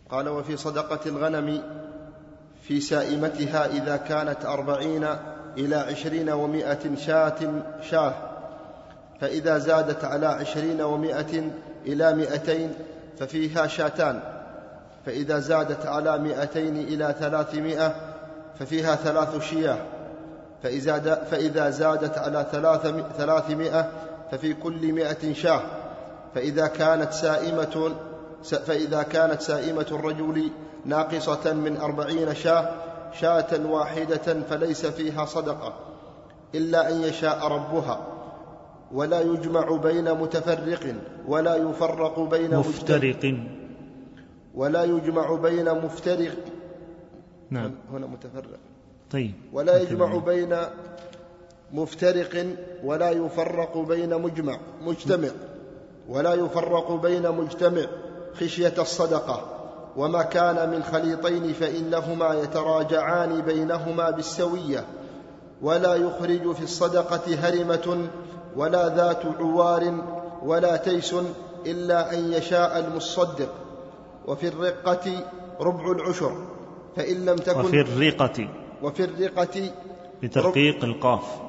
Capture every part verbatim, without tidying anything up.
قال: وفي صدقة الغنم في سائمتها إذا كانت أربعين إلى عشرين ومائة شاة شاه، فإذا زادت على عشرين ومائة إلى مائتين ففيها شاتان، فإذا زادت على مائتين إلى ثلاثمائة ففيها ثلاث شياه، فإذا زادت على ثلاثمائة ففي كل مائة شاه، فإذا كانت سائمة فإذا كانت سائمة الرجل ناقصة من أربعين شاه شاة واحدة فليس فيها صدقة إلا أن يشاء ربها، ولا يجمع بين متفرق ولا يفرق بين مفترق ولا يجمع بين مفترق نعم هنا متفرق طيب ولا يجمع بين مفترق ولا يفرق بين مجمع مجتمع ولا يفرق بين مجتمع خشية الصدقة. وما كان من خليطين فإنهما يتراجعان بينهما بالسوية، ولا يخرج في الصدقة هرمة ولا ذات عوار ولا تيس إلا أن يشاء المصدق. وفي الرقة ربع العشر فإن لم تكن وفي الرقة وفي الرقة بترقيق القاف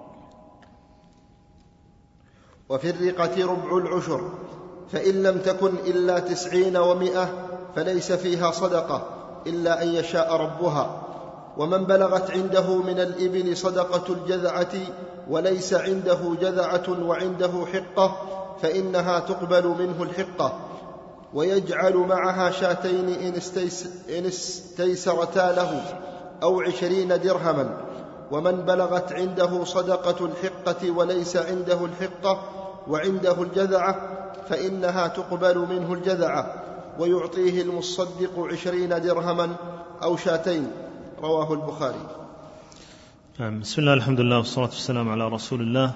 وفي الرقة ربع العشر فإن لم تكن إلا تسعين ومائة فليس فيها صدقة إلا أن يشاء ربها. ومن بلغت عنده من الإبل صدقة الجذعة وليس عنده جذعة وعنده حقة فإنها تقبل منه الحقة، ويجعل معها شاتين إن استيسرتا له أو عشرين درهما. ومن بلغت عنده صدقة الحقة وليس عنده الحقة وعنده الجذعة فإنها تقبل منه الجذعة، ويعطيه المصدق عشرين درهما أو شاتين. رواه البخاري. بسم الله الحمد لله والصلاة والسلام على رسول الله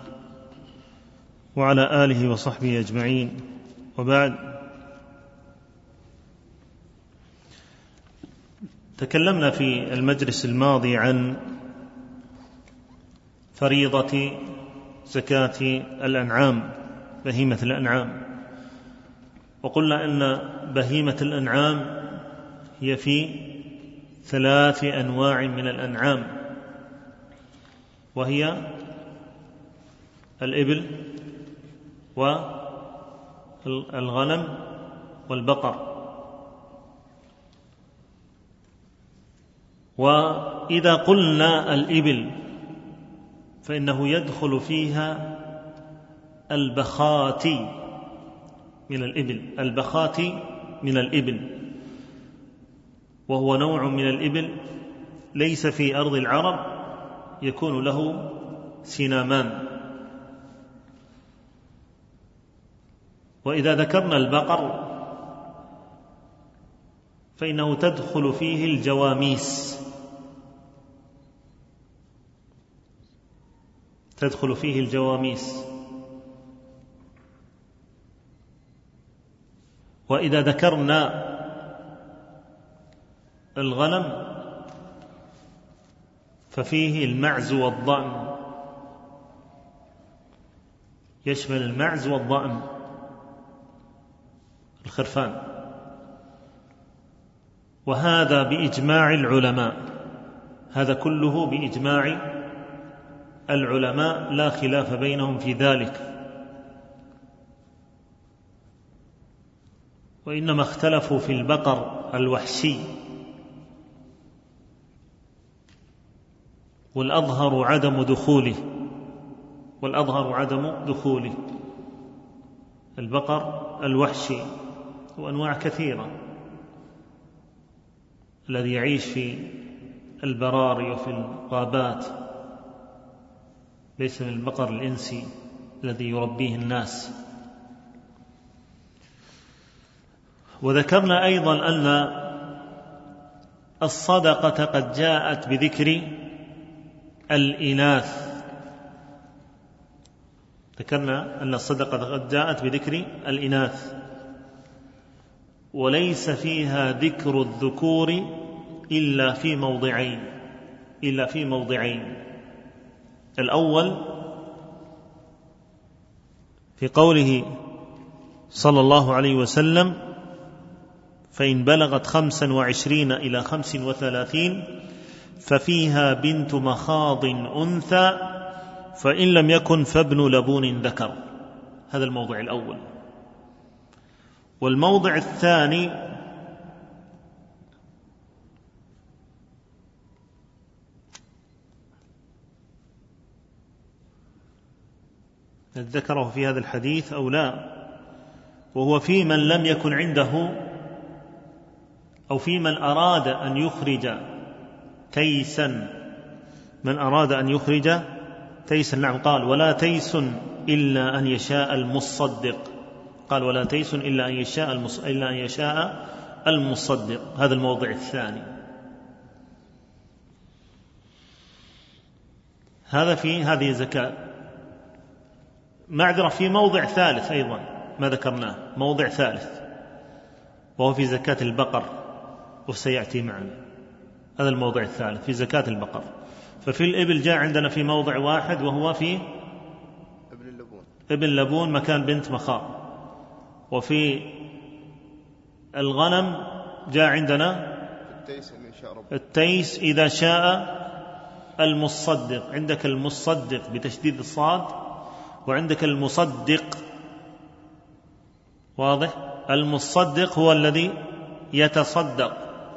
وعلى آله وصحبه أجمعين، وبعد. تكلمنا في المجلس الماضي عن فريضة زكاة الأنعام، بهيمة الأنعام، وقلنا أن بهيمة الأنعام هي في ثلاث أنواع من الأنعام، وهي الإبل والغنم والبقر. وإذا قلنا الإبل فإنه يدخل فيها البخاتي من الإبل البخاتي من الإبل وهو نوع من الإبل ليس في أرض العرب يكون له سنامان. وإذا ذكرنا البقر فإنه تدخل فيه الجواميس تدخل فيه الجواميس وإذا ذكرنا الغنم ففيه المعز والضأن، يشمل المعز والضأن الخرفان. وهذا بإجماع العلماء، هذا كله بإجماع العلماء لا خلاف بينهم في ذلك، وإنما اختلفوا في البقر الوحشي، والأظهر عدم دخوله والأظهر عدم دخوله البقر الوحشي وأنواع كثيرة، الذي يعيش في البراري وفي الغابات، ليس من البقر الإنسي الذي يربيه الناس. وذكرنا أيضا أن الصدقة قد جاءت بذكر الإناث ذكرنا أن الصدقة قد جاءت بذكر الإناث وليس فيها ذكر الذكور إلا في موضعين إلا في موضعين الأول في قوله صلى الله عليه وسلم: فإن بلغت خمسا وعشرين إلى خمس وثلاثين ففيها بنت مخاض أنثى، فإن لم يكن فابن لبون ذكر. هذا الموضع الأول. والموضع الثاني ذكره في هذا الحديث أو لا، وهو في من لم يكن عنده أو في من أراد أن يخرج تيسا، من أراد أن يخرج تيسا. نعم، قال ولا تيس إلا أن يشاء المصدق، قال ولا تيس إلا أن يشاء المص... إلا أن يشاء المصدق. هذا الموضع الثاني. هذا في هذه الزكاة. معذرة، في موضع ثالث أيضا ما ذكرناه، موضع ثالث وهو في زكاة البقر، وسيأتي معنا. هذا الموضع الثالث في زكاة البقر. ففي الإبل جاء عندنا في موضع واحد وهو في ابن اللبون، ابن لبون مكان بنت مخاض. وفي الغنم جاء عندنا التيس إن شاء رب. التيس إذا شاء المصدق. عندك المصدق بتشديد الصاد، وعندك المصدق. واضح؟ المصدق هو الذي يتصدق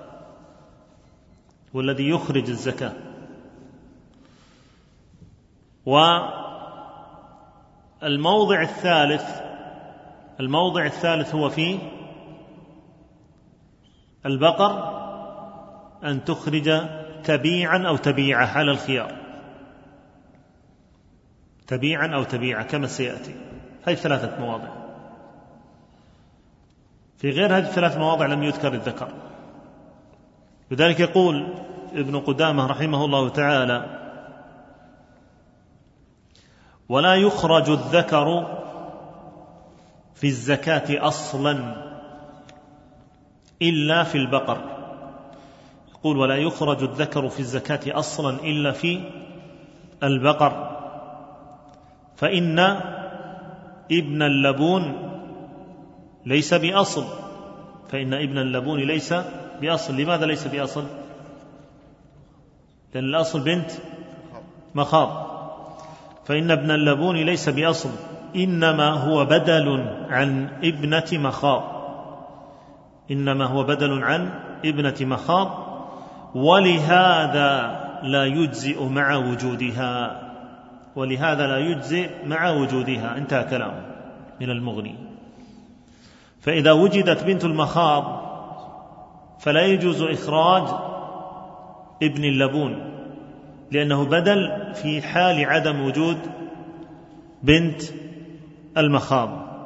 والذي يخرج الزكاة. والموضع الثالث الموضع الثالث هو في البقر أن تخرج تبيعا أو تبيعة على الخيار، تبيعا أو تبيعة كما سيأتي. هذه ثلاثة مواضع. في غير هذه الثلاث مواضع لم يذكر الذكر. لذلك يقول ابن قدامة رحمه الله تعالى: ولا يخرج الذكر في الزكاة أصلا إلا في البقر. يقول ولا يخرج الذكر في الزكاة أصلا إلا في البقر، فإن ابن اللبون ليس بأصل فإن ابن اللبون ليس بأصل. لماذا ليس بأصل؟ لأن الأصل بنت مخاض. فإن ابن اللبون ليس بأصل، إنما هو بدل عن ابنة مخاض، إنما هو بدل عن ابنة مخاض، ولهذا لا يجزئ مع وجودها ولهذا لا يجزئ مع وجودها. انتهى كلامه من المغني. فإذا وجدت بنت المخاض فلا يجوز إخراج ابن اللبون، لأنه بدل في حال عدم وجود بنت المخاض.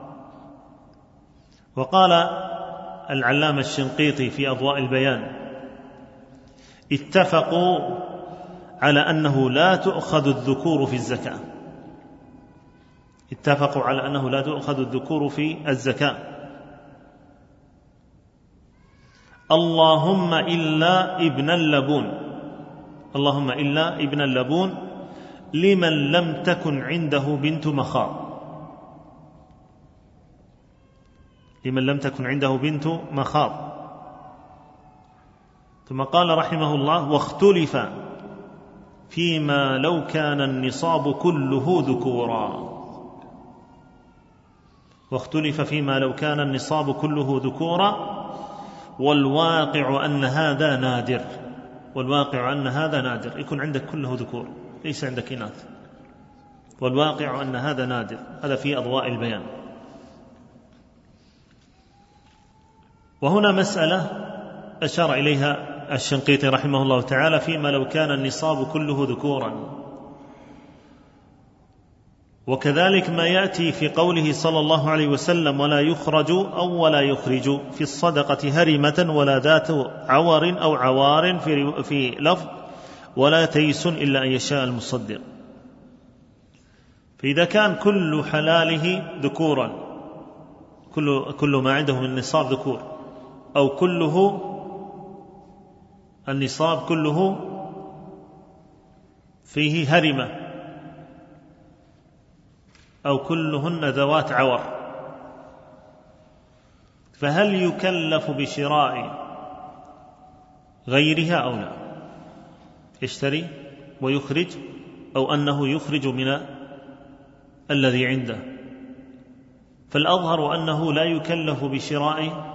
وقال العلامة الشنقيطي في أضواء البيان: اتفقوا على أنه لا تؤخذ الذكور في الزكاة اتفقوا على أنه لا تؤخذ الذكور في الزكاة اللهم إلا ابن اللبون اللهم إلا ابن اللبون لمن لم تكن عنده بنت مخاض لمن لم تكن عنده بنت مخاض. ثم قال رحمه الله: واختلف فيما لو كان النصاب كله ذكورا واختلف فيما لو كان النصاب كله ذكورا والواقع أن هذا نادر والواقع أن هذا نادر يكون عندك كله ذكور ليس عندك إناث، والواقع أن هذا نادر. هذا في أضواء البيان. وهنا مسألة أشار إليها الشنقيطي رحمه الله تعالى: فيما لو كان النصاب كله ذكورا. وكذلك ما يأتي في قوله صلى الله عليه وسلم: ولا يخرج أو ولا يخرج في الصدقة هرمة ولا ذات عور أو عوار في, في لفظ ولا تيس إلا أن يشاء المصدق. فإذا كان كل حلاله ذكورا، كل, كل ما عنده من النصاب ذكور، أو كله النصاب كله فيه هرمة، أو كلهن ذوات عور، فهل يكلف بشراء غيرها أو لا؟ يشتري ويخرج، أو أنه يخرج من الذي عنده؟ فالأظهر أنه لا يكلف بشراء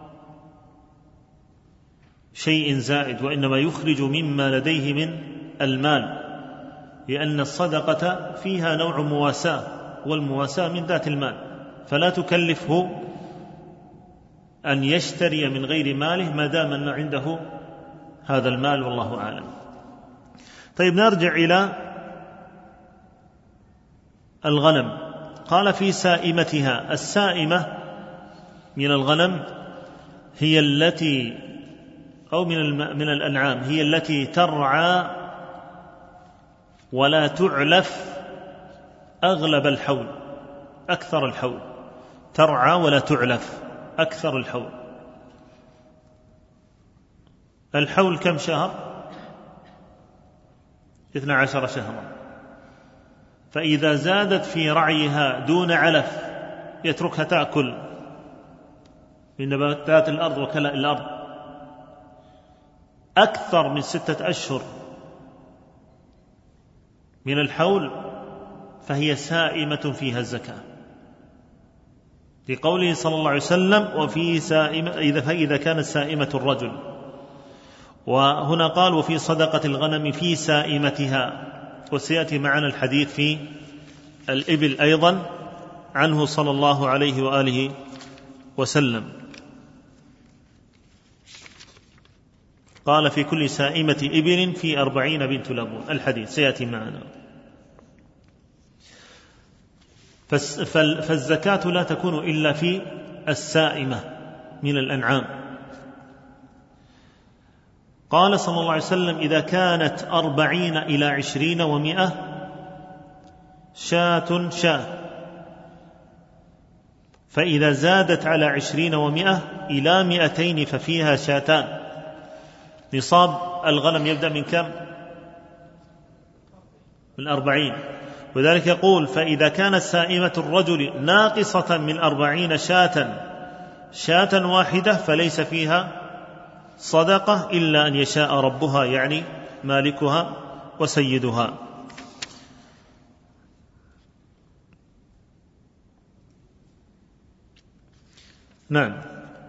شيء زائد، وإنما يخرج مما لديه من المال، لأن الصدقة فيها نوع مواساة، والمواساة من ذات المال، فلا تكلفه أن يشتري من غير ماله ما دام أن عنده هذا المال، والله أعلم. طيب، نرجع إلى الغنم. قال في سائمتها. السائمة من الغنم هي التي أو من من الأنعام هي التي ترعى ولا تعلف أغلب الحول، أكثر الحول، ترعى ولا تعلف أكثر الحول. الحول كم شهر؟ اثنا عشر شهرا. فإذا زادت في رعيها دون علف يتركها تأكل من نباتات الأرض وكلاء الأرض أكثر من ستة أشهر من الحول، فهي سائمة فيها الزكاة، لقوله صلى الله عليه وسلم: وفي سائمة إذا فإذا كانت سائمة الرجل. وهنا قال: وفي صدقة الغنم في سائمتها. وسيأتي معنا الحديث في الإبل أيضا عنه صلى الله عليه وآله وسلم، قال: في كل سائمة إبل في أربعين بنت لبون. الحديث سيأتي معنا. فالزكاة لا تكون إلا في السائمة من الأنعام. قال صلى الله عليه وسلم: إذا كانت أربعين إلى عشرين ومئة شاة شاة، فإذا زادت على عشرين ومئة إلى مئتين ففيها شاتان. نصاب الغنم يبدأ من كم؟ من أربعين. وذلك يقول: فإذا كانت سائمة الرجل ناقصة من أربعين شاة شاة واحدة فليس فيها صدقة إلا أن يشاء ربها، يعني مالكها وسيدها. نعم.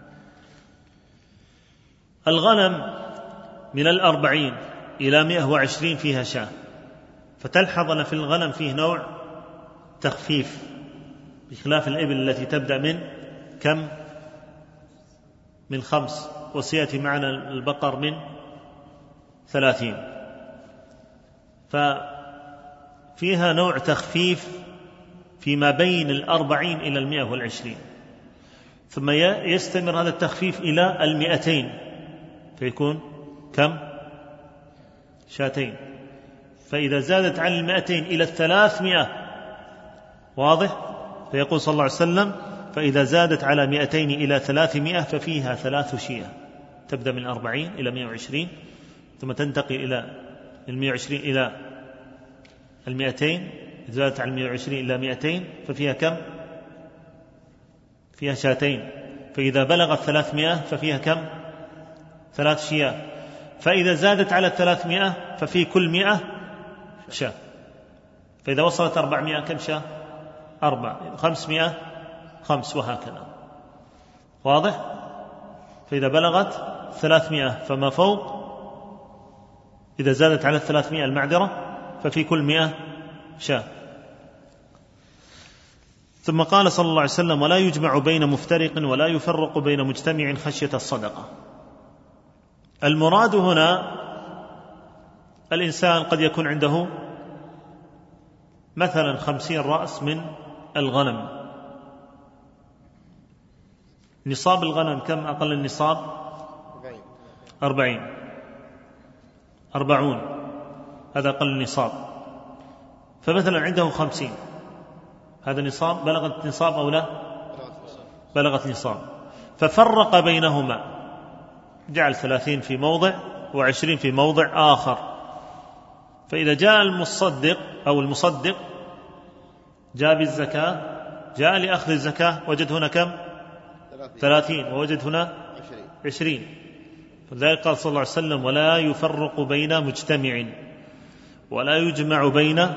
الغنم من الأربعين إلى مئة وعشرين فيها شاة. فتلحظ أن في الغنم فيه نوع تخفيف بخلاف الإبل التي تبدأ من كم؟ من خمس. وسيأتي معنا البقر من ثلاثين. ففيها نوع تخفيف فيما بين الأربعين إلى المئة والعشرين، ثم يستمر هذا التخفيف إلى المئتين فيكون كم؟ شاتين. فإذا زادت عن المئتين إلى الثلاثمائة، واضح؟ فيقول صلى الله عليه وسلم: فإذا زادت على مئتين إلى ثلاثمائة ففيها ثلاث شياه، تبدأ من أربعين إلى مئة وعشرين ثم تنتقل إلى المئة وعشرين إلى المئتين. إذا زادت على المئة وعشرين إلى مئتين ففيها كم؟ فيها شاتين. فإذا بلغت ثلاثمائة ففيها كم؟ ثلاث شياه. فإذا زادت على الثلاثمائة ففي كل مئة شاة. فإذا وصلت أربعمائة كم شاة؟ أربع. خمسمائة خمس، وهكذا. واضح؟ فإذا بلغت ثلاثمائة فما فوق، إذا زادت على الثلاثمائة المعذرة، ففي كل مئة شاة. ثم قال صلى الله عليه وسلم: ولا يجمع بين مفترق ولا يفرق بين مجتمع خشية الصدقة. المراد هنا الإنسان قد يكون عنده مثلا خمسين رأس من الغنم. نصاب الغنم كم؟ أقل النصاب أربعين أربعون، هذا أقل النصاب. فمثلا عنده خمسين، هذا نصاب. بلغت نصاب أو لا؟ بلغت نصاب. ففرق بينهما، جعل ثلاثين في موضع وعشرين في موضع آخر. فإذا جاء المصدق أو المصدق جاء بالزكاة، جاء لأخذ الزكاة، وجد هنا كم؟ ثلاثين ووجد هنا عشرين. فلذلك قال صلى الله عليه وسلم: ولا يفرق بين مجتمع ولا يجمع بين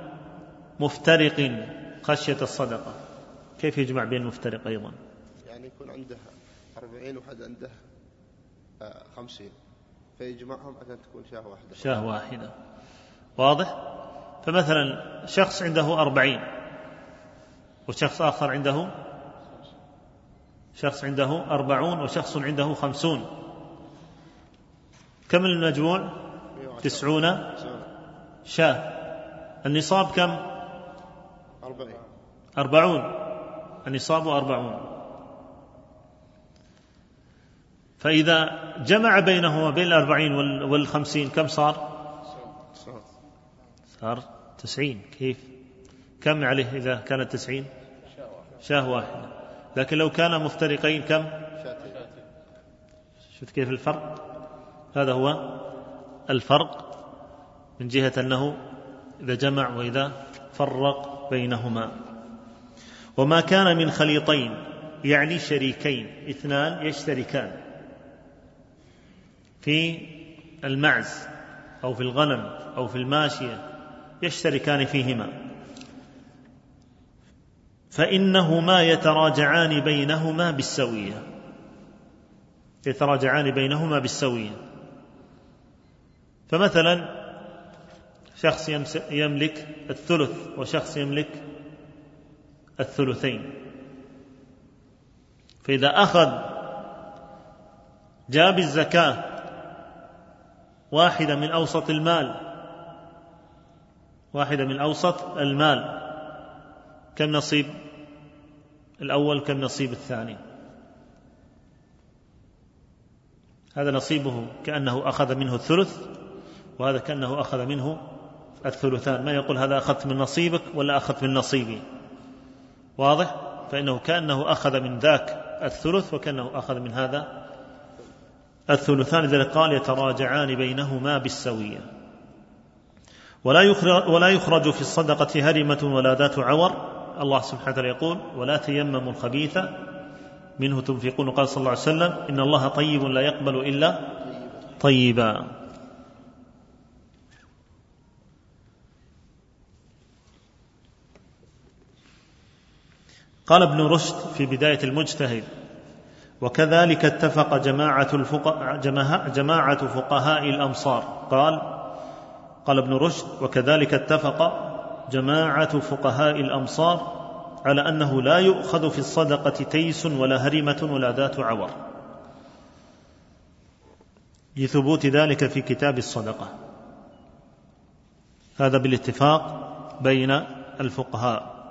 مفترق خشية الصدقة. كيف يجمع بين مفترق أيضا؟ يعني يكون عندها أربعين وحد عندها خمسين فيجمعهم عشان تكون شاه واحدة. شاه واحدة، واضح؟ فمثلا شخص عنده أربعين وشخص آخر عنده شخص عنده أربعون وشخص عنده خمسون، كم المجموع؟ تسعون شاه. النصاب كم؟ أربعين أربعون. النصاب أربعون. فإذا جمع بينهما بين الأربعين والخمسين كم صار؟ صار تسعين. كيف؟ كم عليه إذا كانت تسعين؟ شاه واحدة. لكن لو كان مفترقين كم؟ شفت كيف الفرق؟ هذا هو الفرق من جهة أنه إذا جمع وإذا فرق بينهما. وما كان من خليطين يعني شريكين اثنان يشتركان في المعز أو في الغنم أو في الماشية، يشتركان فيهما، فإنهما يتراجعان بينهما بالسوية. يتراجعان بينهما بالسوية. فمثلا شخص يملك الثلث وشخص يملك الثلثين، فإذا أخذ جاب الزكاة واحدة من أوسط المال واحدة من أوسط المال كم نصيب الأول كم نصيب الثاني؟ هذا نصيبه كأنه أخذ منه الثلث، وهذا كأنه أخذ منه الثلثان. ما يقول هذا أخذت من نصيبك ولا أخذت من نصيبي، واضح؟ فإنه كأنه أخذ من ذاك الثلث وكأنه أخذ من هذا الثلثان. لذلك قال يتراجعان بينهما بالسوية. ولا يخرج, ولا يخرج في الصدقة هرمة ولا ذات عور. الله سبحانه وتعالى يقول: ولا تيمموا الخبيث منه تنفقون. قال صلى الله عليه وسلم: إن الله طيب لا يقبل إلا طيبا. قال ابن رشد في بداية المجتهد: وكذلك اتفق جماعة, الفقهاء جماعة فقهاء الأمصار. قال قال ابن رشد: وكذلك اتفق جماعة فقهاء الأمصار على أنه لا يؤخذ في الصدقة تيس ولا هرمة ولا ذات عور، لثبوت ذلك في كتاب الصدقة. هذا بالاتفاق بين الفقهاء.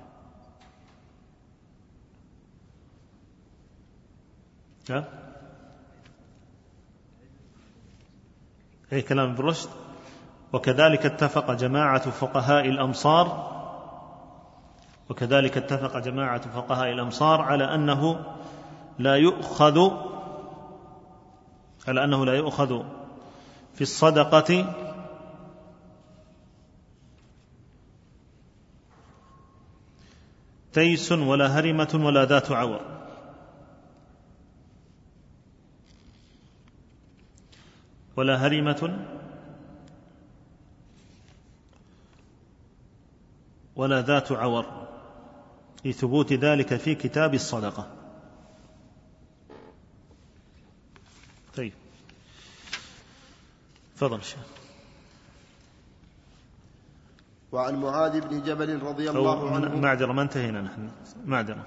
هي كلام ابن رشد: وكذلك اتفق جماعة فقهاء الأمصار وكذلك اتفق جماعة فقهاء الأمصار على أنه لا يؤخذ على أنه لا يؤخذ في الصدقة تيس ولا هرمة ولا ذات عور. ولا هرمة ولا ذات عور، لثبوت ذلك في كتاب الصدقة. طيب، تفضل شيخ. وعن معاذ بن جبل رضي الله عنه. معذرة، ما انتهينا نحن، معذرة.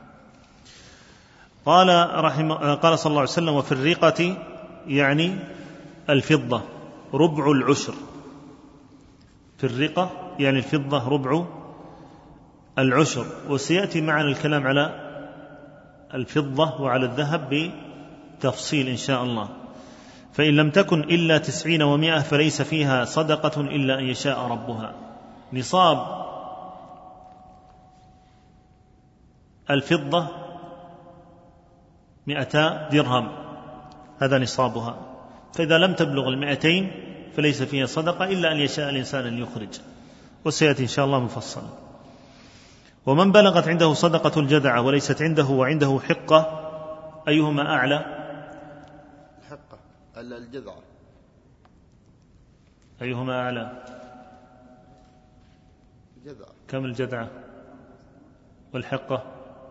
قال رحمه قال صلى الله عليه وسلم: وفي الرقة يعني الفضة ربع العشر. في الرقة يعني الفضة ربع العشر. وسيأتي معنا الكلام على الفضة وعلى الذهب بتفصيل إن شاء الله. فإن لم تكن إلا تسعين ومائة فليس فيها صدقة إلا أن يشاء ربها. نصاب الفضة مئتا درهم، هذا نصابها. فإذا لم تبلغ المئتين فليس فيها صدقة إلا أن يشاء الإنسان أن يخرج، وسيأتي إن شاء الله مفصلا. ومن بلغت عنده صدقة الجذعة وليست عنده وعنده حقة أيهما أعلى؟ الحقة الجذعة. أيهما أعلى؟ الجذعة. كم الجذعة والحقة؟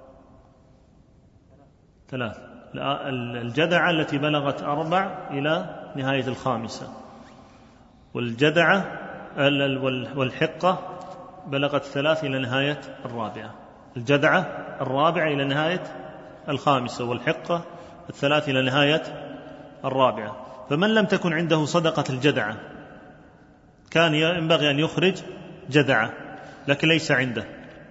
ثلاث. الجذعة التي بلغت أربع إلى نهاية الخامسة، والجذعة والحقة بلغت ثلاث إلى نهاية الرابعة. الجذعة الرابعة إلى نهاية الخامسة، والحقة الثلاث إلى نهاية الرابعة. فمن لم تكن عنده صدقة الجذعة كان ينبغي أن يخرج جذعة، لكن ليس عنده،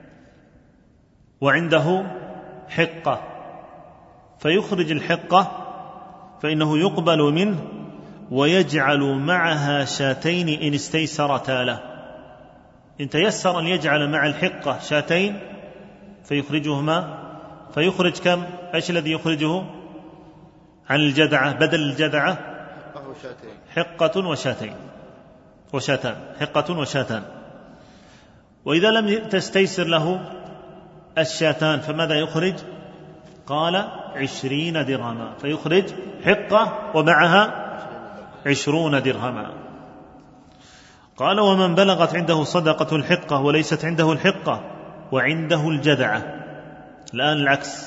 وعنده حقة، فيخرج الحقة فإنه يقبل منه ويجعل معها شاتين إن استيسرتا له. إن تيسر أن يجعل مع الحقة شاتين فيخرجهما، فيخرج كم؟ إيش الذي يخرجه عن الجذعة بدل الجذعة؟ حقة وشاتين وشاتان حقة وشاتان. وإذا لم تستيسر له الشاتان فماذا يخرج؟ قال عشرين درهما، فيخرج حقة ومعها عشرون درهما. قال ومن بلغت عنده صدقة الحقة وليست عنده الحقة وعنده الجذعة، الآن العكس،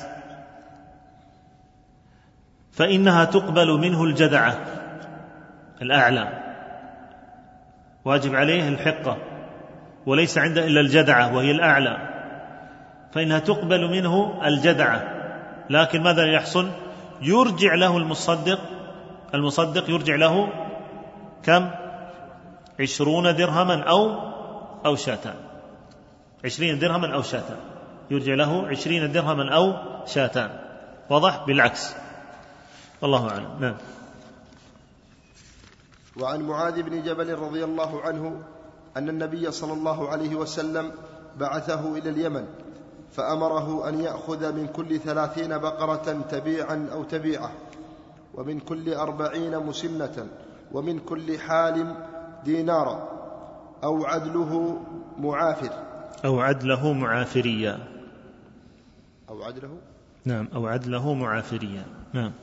فإنها تقبل منه الجذعة الأعلى، واجب عليه الحقة وليس عنده إلا الجذعة وهي الأعلى، فإنها تقبل منه الجذعة. لكن ماذا يحصل؟ يرجع له المصدق المصدق يرجع له كم؟ عشرون درهما أو أو شاتان، عشرين درهما أو شاتان، يرجع له عشرين درهما أو شاتان. واضح؟ بالعكس. والله أعلم. نعم. وعن معاذ بن جبل رضي الله عنه أن النبي صلى الله عليه وسلم بعثه إلى اليمن، فأمره أن يأخذ من كل ثلاثين بقرة تبيعا أو تبيعة، ومن كل أربعين مسنة، ومن كل حال دينارا، أو عدله معافر أو عدله معافريا أو عدله نعم أو عدله معافريا نعم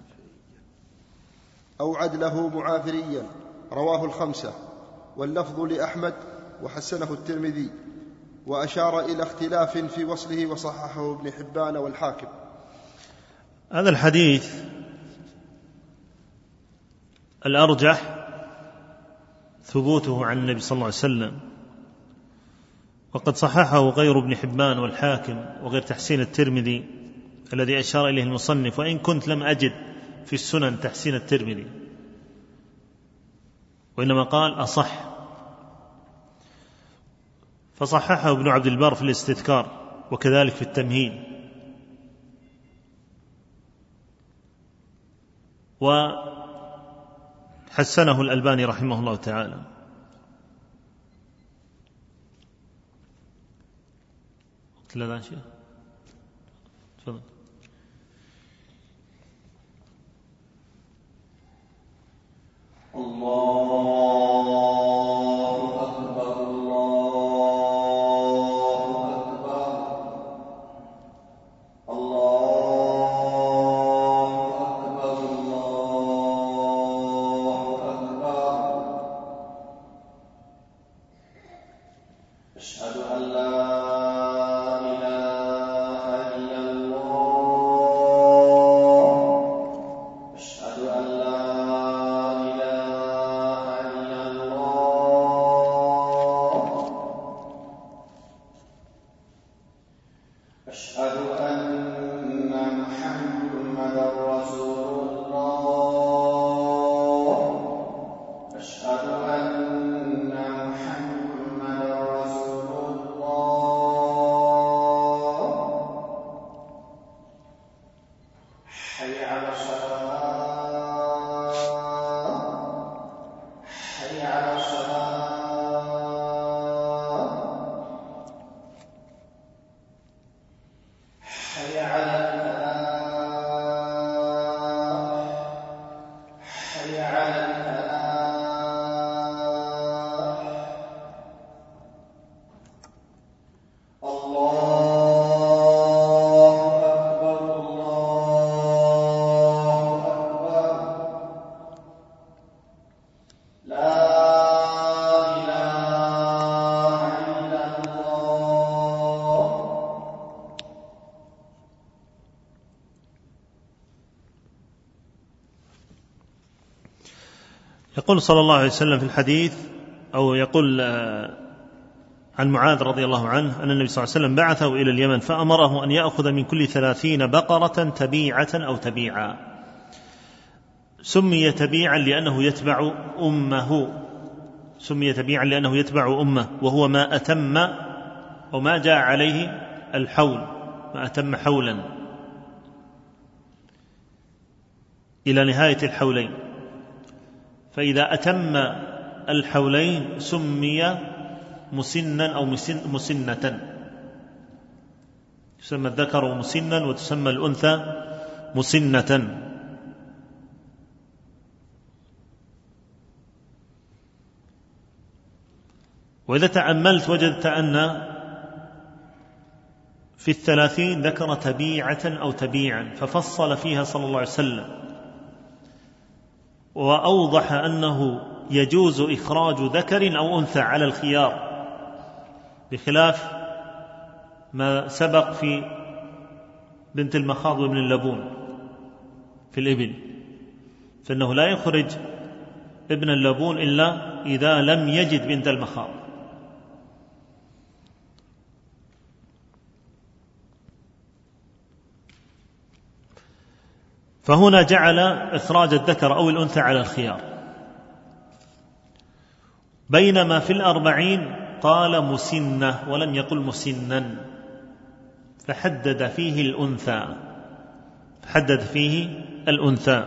أو عدله معافريا. رواه الخمسة، واللفظ لأحمد وحسنه الترمذي، وأشار إلى اختلاف في وصله وصححه ابن حبان والحاكم. هذا الحديث الأرجح ثبوته عن النبي صلى الله عليه وسلم، وقد صححه غير ابن حبان والحاكم وغير تحسين الترمذي الذي أشار إليه المصنف، وإن كنت لم أجد في السنن تحسين الترمذي، وإنما قال أصح، فصححه ابن عبد البر في الاستذكار وكذلك في التمهيد. وحسنه الألباني رحمه الله تعالى. قلت له شيء تفضل. الله أكبر الله أكبر الله أكبر الله أكبر. أشهد أن لا إله إلا الله، أشهد أن لا أشهد أن محمدا رسول الله، أشهد أن محمدا رسول الله. حي على الصلاة، حي على الصلاة. حي على الفلاح، حي على الفلاح. الله أكبر الله يقول صلى الله عليه وسلم في الحديث، أو يقول عن معاذ رضي الله عنه أن النبي صلى الله عليه وسلم بعثه إلى اليمن فأمره أن يأخذ من كل ثلاثين بقرة تبيعة أو تبيعا. سمي تبيعا لأنه يتبع أمه، سمي تبيعا لأنه يتبع أمه، وهو ما أتم أو ما جاء عليه الحول، ما أتم حولا إلى نهاية الحولين. فإذا أتم الحولين سمي مسنا أو مسن مسنة، يسمى الذكر مسنا وتسمى الأنثى مسنة. وإذا تأملت وجدت أن في الثلاثين ذكر تبيعة أو تبيعا، ففصل فيها صلى الله عليه وسلم وأوضح أنه يجوز إخراج ذكر أو أنثى على الخيار، بخلاف ما سبق في بنت المخاض وابن اللبون في الإبل، فإنه لا يخرج ابن اللبون إلا إذا لم يجد بنت المخاض. فهنا جعل إخراج الذكر أو الأنثى على الخيار، بينما في الأربعين قال مسنة ولم يقل مسنا، فحدد فيه الأنثى، فحدد فيه الأنثى.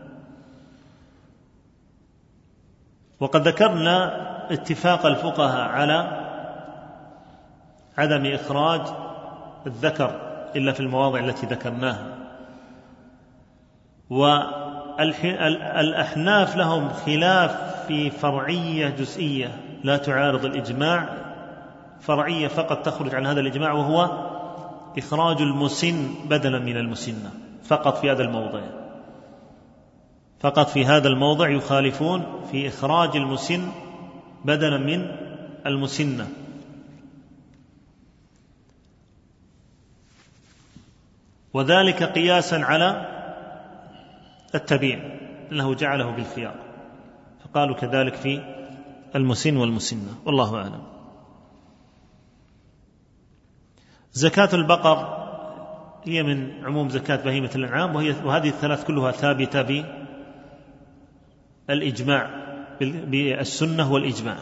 وقد ذكرنا اتفاق الفقهاء على عدم إخراج الذكر إلا في المواضع التي ذكرناها، والأحناف لهم خلاف في فرعية جزئية لا تعارض الإجماع، فرعية فقط تخرج عن هذا الإجماع، وهو إخراج المسن بدلا من المسنة، فقط في هذا الموضع، فقط في هذا الموضع يخالفون في إخراج المسن بدلا من المسنة. وذلك قياسا على التبيع أنه جعله بالخيار، فقالوا كذلك في المسن والمسنة، والله أعلم. زكاة البقر هي من عموم زكاة بهيمة الأنعام، وهي وهذه الثلاث كلها ثابتة بالإجماع، بالسنة والإجماع.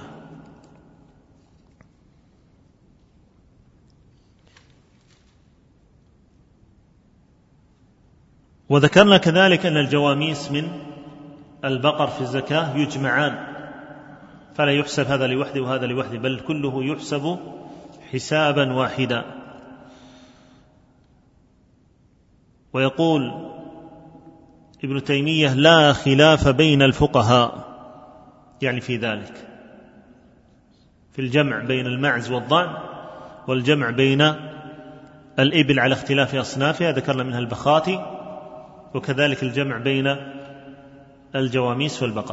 وذكرنا كذلك أن الجواميس من البقر في الزكاة يجمعان، فلا يحسب هذا لوحده وهذا لوحده، بل كله يحسب حسابا واحدا. ويقول ابن تيمية: لا خلاف بين الفقهاء، يعني في ذلك، في الجمع بين المعز والضأن، والجمع بين الإبل على اختلاف أصنافها، ذكرنا منها البخاتي، وكذلك الجمع بين الجواميس والبقر.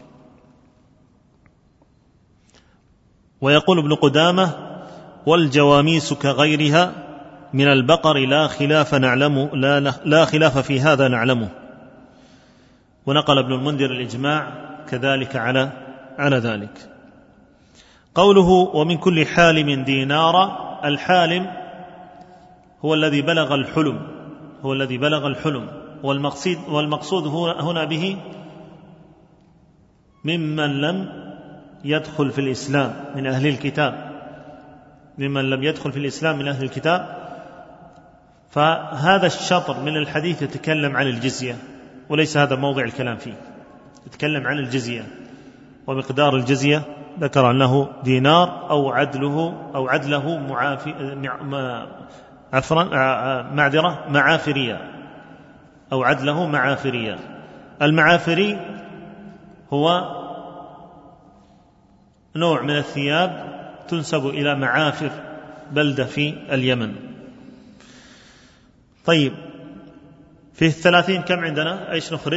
ويقول ابن قدامة: والجواميس كغيرها من البقر لا خلاف نعلم لا, لا خلاف في هذا نعلمه. ونقل ابن المنذر الإجماع كذلك على على ذلك. قوله: ومن كل حالم دينارا، الحالم هو الذي بلغ الحلم، هو الذي بلغ الحلم، والمقصود والمقصود هنا به ممن لم يدخل في الإسلام من أهل الكتاب، ممن لم يدخل في الإسلام من أهل الكتاب. فهذا الشطر من الحديث يتكلم عن الجزية، وليس هذا موضع الكلام فيه، يتكلم عن الجزية ومقدار الجزية. ذكر أنه دينار أو عدله أو عدله معافي عفرا معذرة معافرية أو عدله معافرية. المعافري هو نوع من الثياب تنسب إلى معافر بلدة في اليمن. طيب، في الثلاثين كم عندنا؟ ايش نخرج؟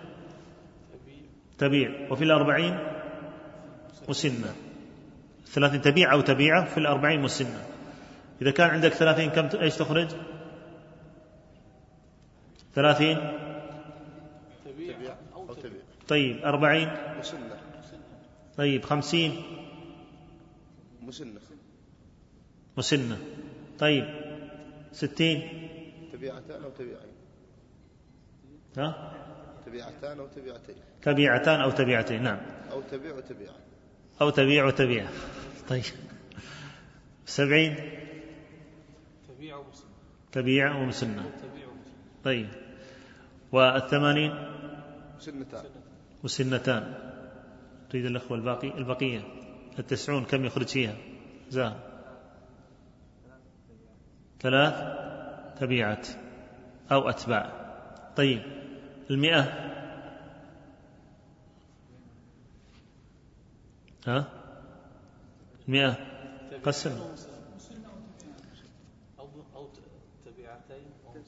تبيع. وفي الأربعين مسنة. الثلاثين تبيع أو تبيعة، في الأربعين مسنة. إذا كان عندك ثلاثين كم ايش تخرج؟ ثلاثين أو تبيع. طيب أربعين مسنة. طيب خمسين مسنة. مسنة. طيب ستين تبيعتان أو تبيعين. ها؟ تبيعتان أو تبيعتين. تبيعتان أو تبيعتين. نعم. أو تبيع وتبيع. أو تبيع وتبيع. طيب سبعين تبيع ومسنة. تبيع ومسنة. طيب والثمانين مسنتان. مسنتان. تريد الأخوة الباقي البقية التسعون كم يخرج فيها؟ زاه ثلاث تبيعات أو أتباع. طيب المئة ها المئة قسم أو تبيعتين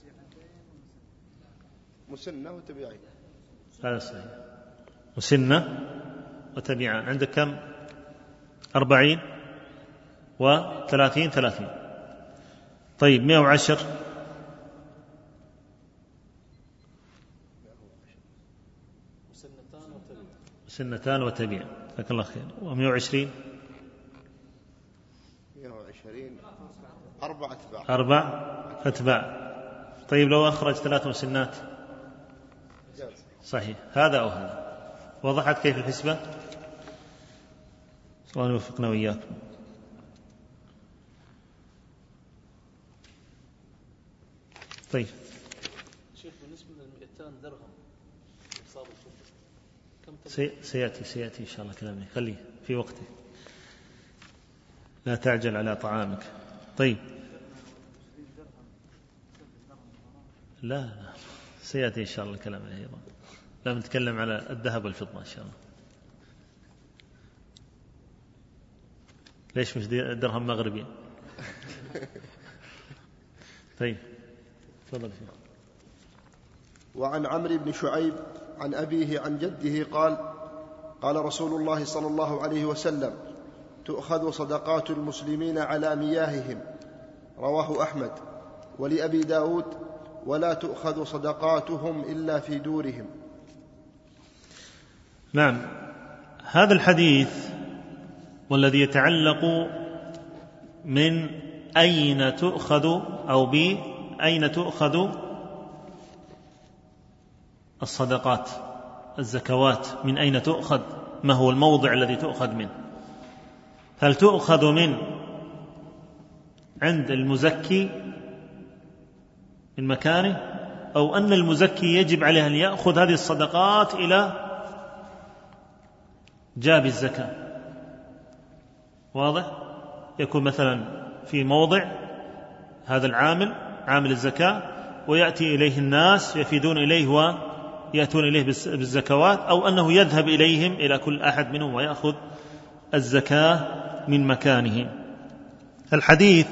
مسنة وتبيعين. هذا صحيح. مسنة وتبيعان. عندك كم؟ أربعين وثلاثين ثلاثين. طيب مئة وعشر مسنتان وتبيع. مسنتان وتبيع. جزاك الله خير. ومئة وعشرين مئة وعشرين أربع أتباع. أربع أتباع. طيب لو أخرج ثلاث مسنات صحيح. هذا أو هذا. وضحت كيف الحسبة؟ الله يوفقنا وإياكم. طيب شيخ بالنسبة للمئتان درهم نصاب الفضة كم سي سيأتي سيأتي إن شاء الله كلامي. خليه في وقته لا تعجل على طعامك. طيب لا لا سيأتي إن شاء الله كلامي أيضا. لا نتكلم على الذهب والفضة إن شاء الله. ليش مش درهم مغربي؟ طيب تفضل. وعن عمرو بن شعيب عن أبيه عن جده قال قال رسول الله صلى الله عليه وسلم تؤخذ صدقات المسلمين على مياههم. رواه أحمد. ولأبي داود ولا تؤخذ صدقاتهم إلا في دورهم. نعم. هذا الحديث والذي يتعلق من أين تؤخذ أو بأين تؤخذ الصدقات الزكوات، من أين تؤخذ، ما هو الموضع الذي تؤخذ منه؟ هل تؤخذ من عند المزكي من مكانه، أو أن المزكي يجب عليه أن يأخذ هذه الصدقات إلى جاب الزكاة؟ واضح؟ يكون مثلا في موضع هذا العامل عامل الزكاة ويأتي إليه الناس يفيدون إليه ويأتون إليه بالزكوات، أو أنه يذهب إليهم إلى كل أحد منهم ويأخذ الزكاة من مكانه. الحديث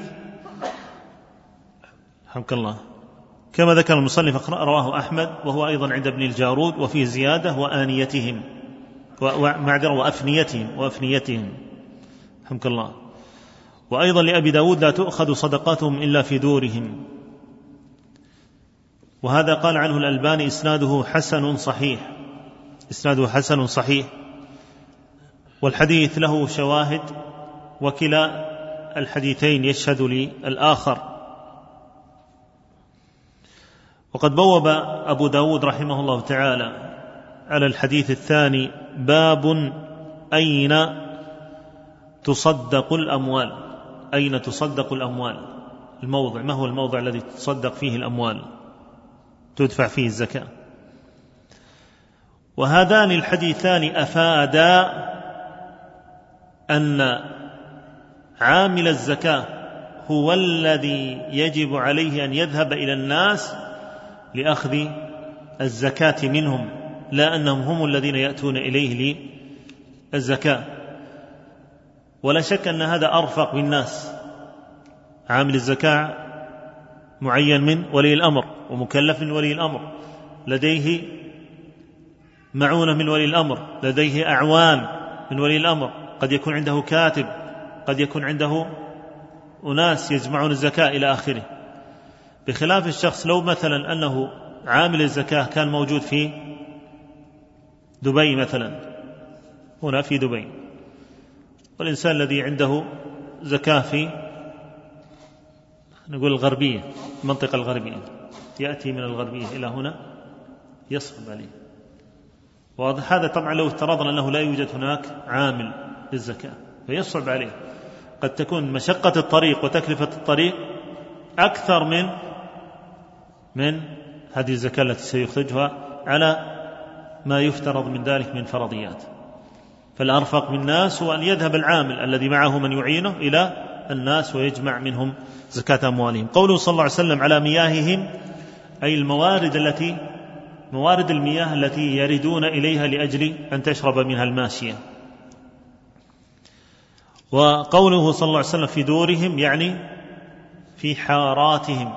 حمك الله كما ذكر المصنف رواه أحمد وهو أيضا عند ابن الجارود، وفيه زيادة وآنيتهم ومعذرة وأفنيتهم وأفنيتهم حمك الله. وأيضا لأبي داود لا تؤخذ صدقاتهم إلا في دورهم. وهذا قال عنه الألباني إسناده حسن صحيح، إسناده حسن صحيح. والحديث له شواهد وكلا الحديثين يشهد للآخر. وقد بوب أبو داود رحمه الله تعالى على الحديث الثاني باب أين تصدق الأموال، أين تصدق الأموال، الموضع، ما هو الموضع الذي تصدق فيه الأموال تدفع فيه الزكاة. وهذان الحديثان أفادا أن عامل الزكاة هو الذي يجب عليه أن يذهب إلى الناس لأخذ الزكاة منهم، لا أنهم هم الذين يأتون إليه للزكاة. ولا شك أن هذا أرفق بالناس. عامل الزكاة معين من ولي الأمر ومكلف من ولي الأمر، لديه معونة من ولي الأمر، لديه أعوان من ولي الأمر، قد يكون عنده كاتب، قد يكون عنده أناس يجمعون الزكاة إلى آخره. بخلاف الشخص لو مثلا أنه عامل الزكاة كان موجود في دبي مثلا، هنا في دبي، والإنسان الذي عنده زكاة في نقول الغربية، المنطقة الغربية، يأتي من الغربية إلى هنا يصعب عليه. وهذا طبعا لو افترضنا أنه لا يوجد هناك عامل للزكاة فيصعب عليه، قد تكون مشقة الطريق وتكلفة الطريق أكثر من من هذه الزكاة التي سيخرجها على ما يفترض من ذلك من فرضيات. فالأرفق بالناس هو أن يذهب العامل الذي معه من يعينه إلى الناس ويجمع منهم زكاة أموالهم. قوله صلى الله عليه وسلم على مياههم، أي الموارد التي موارد المياه التي يردون إليها لأجل أن تشرب منها الماشية. وقوله صلى الله عليه وسلم في دورهم يعني في حاراتهم.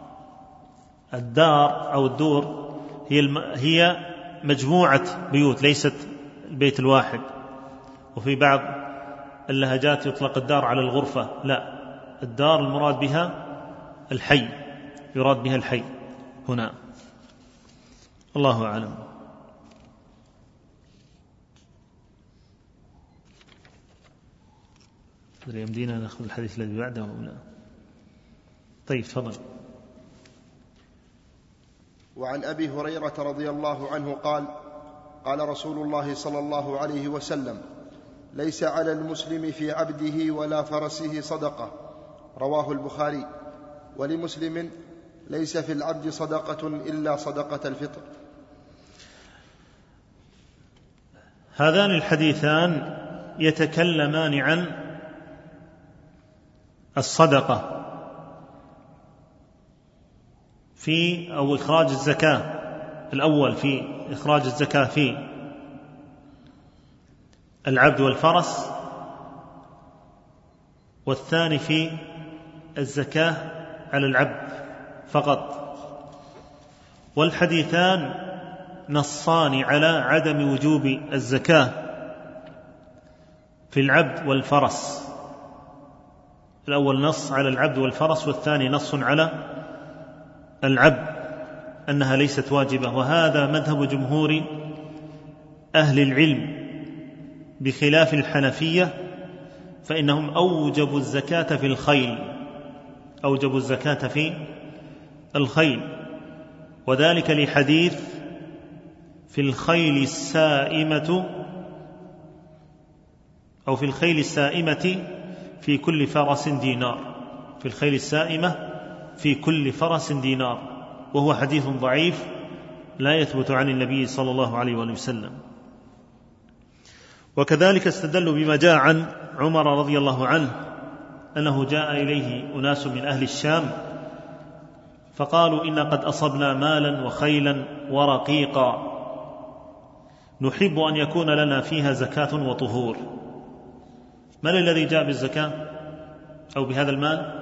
الدار أو الدور هي هي مجموعة بيوت، ليست البيت الواحد. وفي بعض اللهجات يطلق الدار على الغرفة، لا، الدار المراد بها الحي، يراد بها الحي هنا. الله أعلم. يمدينا نأخذ الحديث الذي بعده أو لا؟ طيب تفضل. وعن أبي هريرة رضي الله عنه قال: قال رسول الله صلى الله عليه وسلم: ليس على المسلم في عبده ولا فرسه صدقة. رواه البخاري. ولمسلم: ليس في العبد صدقة إلا صدقة الفطر. هذان الحديثان يتكلمان عن الصدقة في أو إخراج الزكاة. الأول في إخراج الزكاة في العبد والفرس، والثاني في الزكاة على العبد فقط. والحديثان نصان على عدم وجوب الزكاة في العبد والفرس. الأول نص على العبد والفرس، والثاني نص على العبد أنها ليست واجبة. وهذا مذهب جمهور أهل العلم بخلاف الحنفية، فإنهم أوجبوا الزكاة في الخيل، أوجبوا الزكاة في الخيل، وذلك لحديث: في الخيل السائمة أو في الخيل السائمة في كل فرس دينار، في الخيل السائمة في كل فرس دينار، وهو حديث ضعيف لا يثبت عن النبي صلى الله عليه وآله وسلم. وكذلك استدلوا بما جاء عن عمر رضي الله عنه أنه جاء إليه أناس من أهل الشام فقالوا: إنا قد أصبنا مالا وخيلا ورقيقا نحب أن يكون لنا فيها زكاة وطهور. من الذي جاء بالزكاة أو بهذا المال؟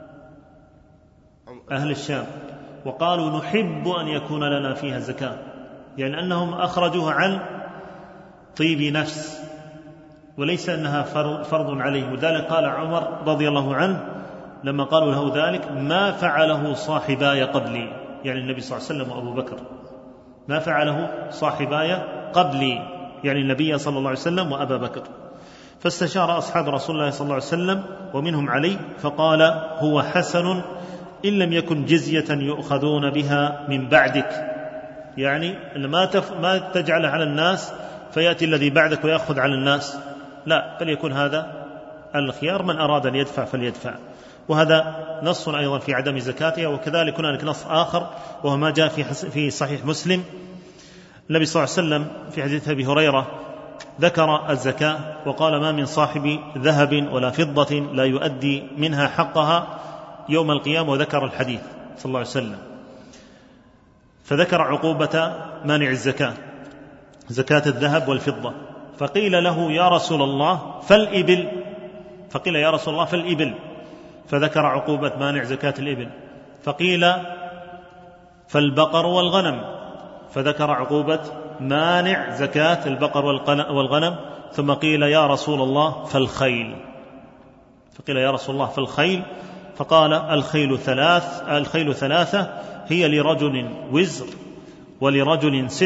أهل الشام. وقالوا: نحب أن يكون لنا فيها زكاة، يعني أنهم أخرجوها عن طيب نفس وليس أنها فرض عليه. وذلك قال عمر رضي الله عنه لما قالوا له ذلك: ما فعله صاحباي قبلي، يعني النبي صلى الله عليه وسلم وأبو بكر، ما فعله صاحباي قبلي، يعني النبي صلى الله عليه وسلم وأبا بكر. فاستشار أصحاب رسول الله صلى الله عليه وسلم ومنهم علي فقال: هو حسن إن لم يكن جزية يؤخذون بها من بعدك، يعني ما, تف... ما تجعله على الناس فيأتي الذي بعدك ويأخذ على الناس، لا، بل يكون هذا الخيار، من أراد أن يدفع فليدفع. وهذا نص أيضا في عدم زكاتها. وكذلك هناك نص آخر وهو ما جاء في, حس... في صحيح مسلم، النبي صلى الله عليه وسلم في حديث أبي هريرة ذكر الزكاة وقال: ما من صاحب ذهب ولا فضة لا يؤدي منها حقها يوم القيامة، وذكر الحديث صلى الله عليه وسلم، فذكر عقوبة مانع الزكاة، زكاة الذهب والفضة. فقيل له: يا رسول الله فالإبل، فقيل يا رسول الله فالإبل، فذكر عقوبة مانع زكاة الإبل. فقيل: فالبقر والغنم، فذكر عقوبة مانع زكاة البقر والغنم. ثم قيل: يا رسول الله فالخيل، فقيل: يا رسول الله فالخيل، فقال: الخيل ثلاث الخيل ثلاثة، هي لرجل وزر ولرجل ستر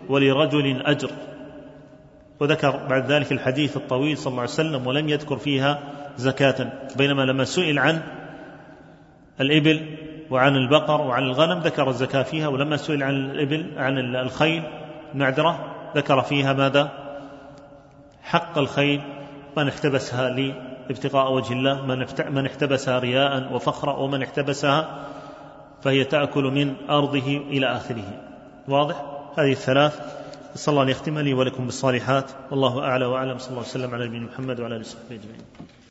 ولرجل أجر. وذكر بعد ذلك الحديث الطويل صلى الله عليه وسلم ولم يذكر فيها زكاة، بينما لما سئل عن الإبل وعن البقر وعن الغنم ذكر الزكاة فيها، ولما سئل عن الإبل عن الخيل معذرة ذكر فيها ماذا؟ حق الخيل، من احتبسها لابتغاء وجه الله، من احتبسها رياء وفخرا، ومن احتبسها فهي تأكل من أرضه إلى آخره. واضح؟ هذه الثلاث. صلى الله أن يختم لي ولكم بالصالحات، والله أعلى وأعلم. صلى الله عليه وسلم على نبينا محمد وعلى آله وصحبه أجمعين.